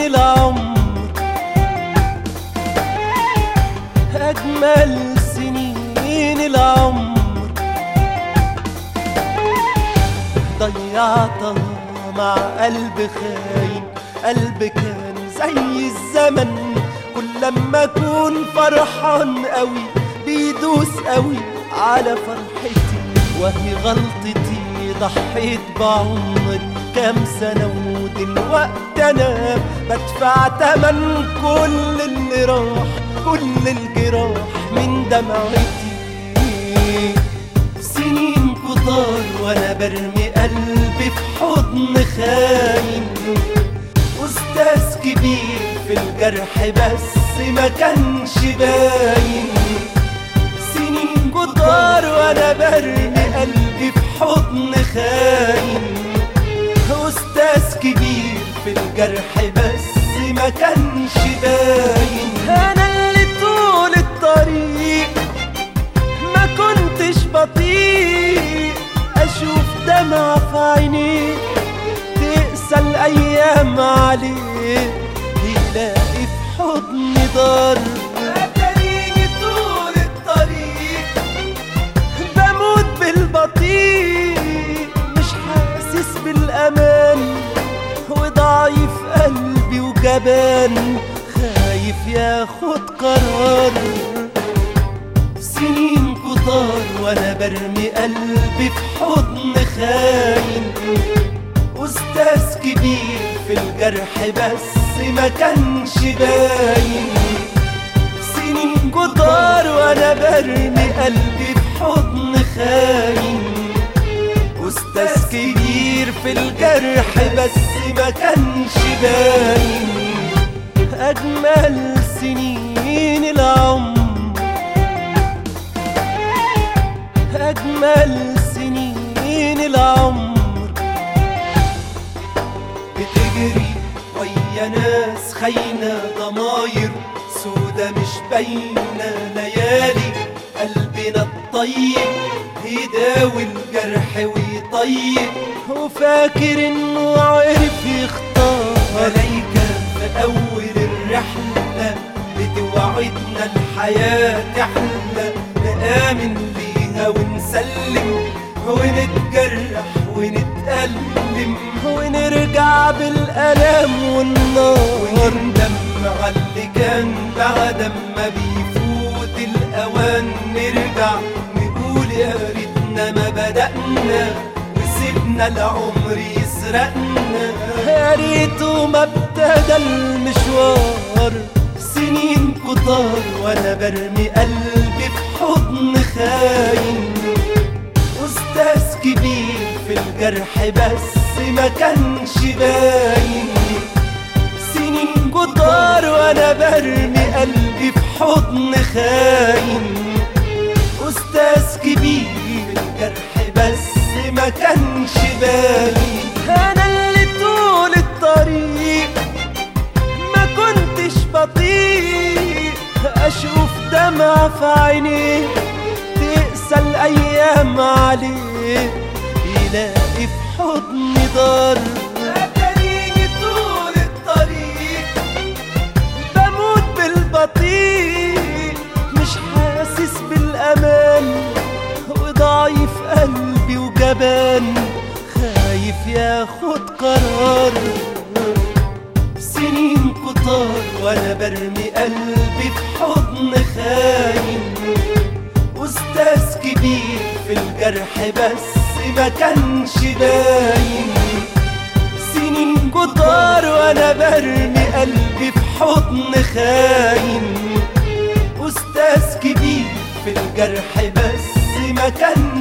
العمر، أجمل سنين العمر ضيعتها مع قلب خاين. قلب كان زي الزمن، كل لما أكون فرحان قوي بيدوس قوي على فرحتي، وهي غلطتي ضحيت بعمري كام سنة، ودلوقتي أنا بدفع تمن كل اللي راح، كل الجراح من دمعتي. سنين كتار وأنا برمي قلبي في حضن خاين، أستاذ كبير في الجرح بس ما كانش باين. سنين كتار وأنا برمي قلبي في حضن خاين، أستاذ كبير في الجرح بس ما كانش باين. أنا اللي طول الطريق ما كنتش بطيء أشوف دمع في عينيه، تقسى الأيام عليه يلاقي في حضني ضر. أتاريني طول الطريق بموت بالبطيء، مش حاسس بالأمان، وضعيف قلبي وجبان خايف ياخد قرار. سنين كتار وانا برمي قلبي في حضن خاين، أستاذ كبير في الجرح بس ما كانش باين. سنين كتار وانا برمي قلبي في حضن خاين، أستاذ كبير في الجرح بس ما كانش باين. أجمل سنين العمر، أجمل سنين العمر بتجري ويا ناس خاينة، ضماير سودا مش باينة، ليالي قلبنا الطيب يداوي الجرح ويطيب، وفاكر انه عرف يختار. ملايكة في أول الرحلة بتوعدنا الحياة تحلى، نآمن بيها ونسلم ونتجرح ونتألم، ونرجع بالألم والنار، وندم على اللي كان بعد ما بيفوت الأوان. نرجع نقول يا ريتنا ما بدأنا وسيبنا العمر يسرقنا، يا ريته ما ابتدى المشوار. سنين كتار وانا برمي قلبي في حضن خاين، أستاذ كبير في الجرح بس ما كانش باين. سنين كتار وانا برمي قلبي في حضن خاين، أستاذ كبير في الجرح بس ما كانش باين. أنا اللي طول الطريق ما كنتش بطيء أشوف دمع في عينيه، تقسى الأيام عليه يلاقي في حضني ضر. أتاريني طول الطريق بموت بالبطيء، مش حاسس بالأمان، وضعيف قلبي وجبان خايف ياخد قرار. سنين كتار وانا برمي قلبي في حضن خاين، أستاذ كبير في الجرح بس ما كانش باين. سنين كتار وانا برمي قلبي في حضن خاين، أستاذ كبير في الجرح بس ما كانش